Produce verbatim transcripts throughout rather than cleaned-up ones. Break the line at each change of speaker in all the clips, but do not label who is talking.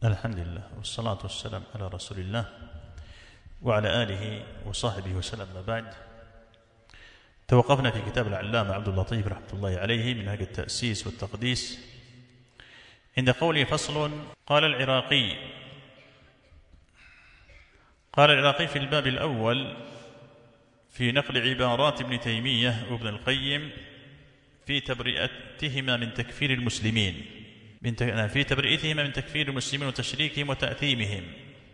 الحمد لله والصلاة والسلام على رسول الله وعلى آله وصحبه وسلم. ما بعد، توقفنا في كتاب العلامة عبد اللطيف رحمة الله عليه منهج التأسيس والتقديس عند قوله فصل. قال العراقي قال العراقي في الباب الأول في نقل عبارات ابن تيمية وابن القيم في تبرئتهما من تكفير المسلمين في تبرئتهما من تكفير المسلمين وتشريكهم وتأثيمهم،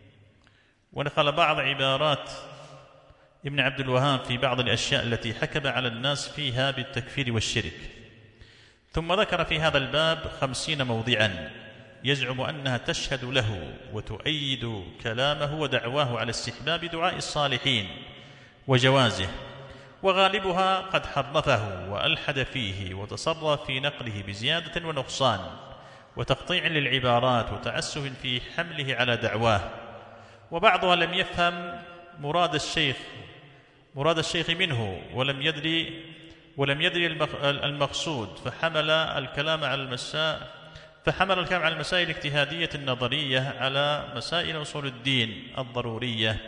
ونقل بعض عبارات ابن عبد الوهاب في بعض الأشياء التي حكم على الناس فيها بالتكفير والشرك. ثم ذكر في هذا الباب خمسين موضعا يزعم أنها تشهد له وتؤيد كلامه ودعواه على استحباب دعاء الصالحين وجوازه، وغالبها قد حرفه وألحد فيه وتصرف في نقله بزيادة ونقصان وتقطيع للعبارات وتعسف في حمله على دعواه، وبعضها لم يفهم مراد الشيخ مراد الشيخ منه ولم يدري ولم يدري المقصود، فحمل الكلام على المسائل فحمل الكلام على المسائل الاجتهادية النظرية على مسائل أصول الدين الضرورية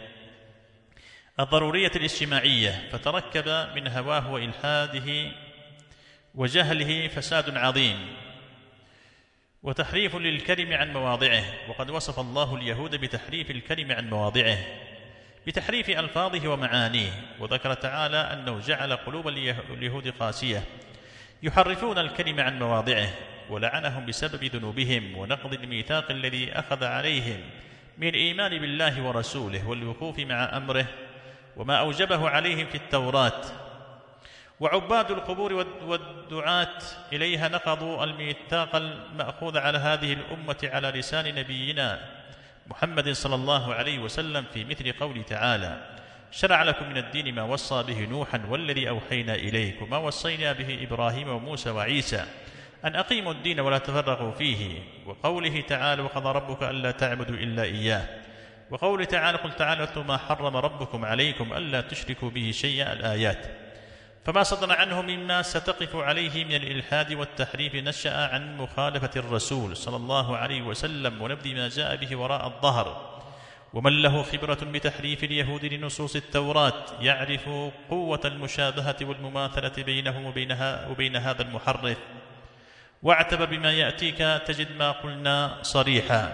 الضرورية الاجتماعية، فتركب من هواه وإلحاده وجهله فساد عظيم وتحريف للكلم عن مواضعه. وقد وصف الله اليهود بتحريف الكلم عن مواضعه بتحريف ألفاظه ومعانيه، وذكر تعالى أنه جعل قلوب اليهود قاسية يحرفون الكلم عن مواضعه، ولعنهم بسبب ذنوبهم ونقض الميثاق الذي أخذ عليهم من الإيمان بالله ورسوله والوقوف مع أمره وما أوجبه عليهم في التوراة. وعباد القبور والدعاة إليها نقضوا الميثاق المأخوذ على هذه الأمة على لسان نبينا محمد صلى الله عليه وسلم في مثل قوله تعالى: شرع لكم من الدين ما وصى به نوحا والذي أوحينا إليك وما وصينا به إبراهيم وموسى وعيسى أن أقيموا الدين ولا تفرقوا فيه. وقوله تعالى: وقضى ربك ألا تعبدوا إلا إياه. وقوله تعالى: قل تعالوا اتلوا ما حرم ربكم عليكم ألا تشركوا به شيئا. الآيات. فما صدر عنه مما ستقف عليه من الإلحاد والتحريف نشأ عن مخالفة الرسول صلى الله عليه وسلم ونبذ ما جاء به وراء الظهر. ومن له خبرة بتحريف اليهود لنصوص التوراة يعرف قوة المشابهة والمماثلة بينهم وبينها وبين هذا المحرف، واعتبر بما يأتيك تجد ما قلنا صريحا.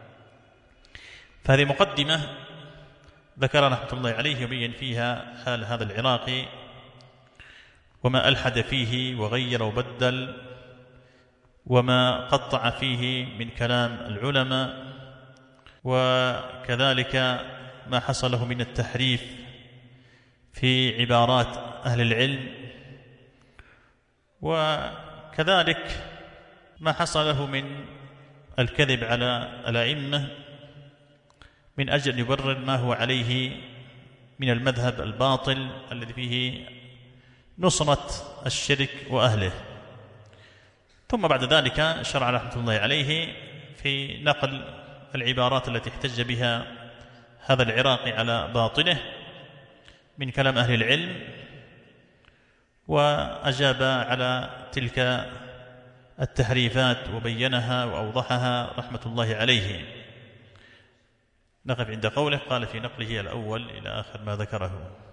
فهذه مقدمة ذكر رحمة الله عليه يبين فيها حال هذا العراقي وما ألحد فيه وغير وبدل وما قطع فيه من كلام العلماء، وكذلك ما حصله من التحريف في عبارات أهل العلم، وكذلك ما حصله من الكذب على الأئمة من أجل أن يبرر ما هو عليه من المذهب الباطل الذي فيه نصرة الشرك وأهله. ثم بعد ذلك شرع رحمة الله عليه في نقل العبارات التي احتج بها هذا العراقي على باطله من كلام أهل العلم، وأجاب على تلك التحريفات وبينها وأوضحها رحمة الله عليه. نقف عند قوله قال في نقله الأول إلى آخر ما ذكره.